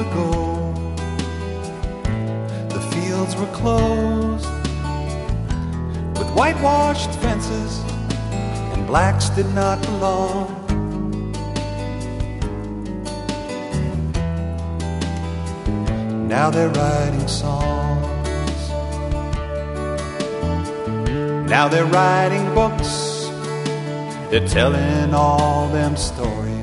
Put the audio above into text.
ago, the fields were closed with whitewashed fences, and blacks did not belong. Now they're writing songs. Now they're writing books. They're telling all them stories.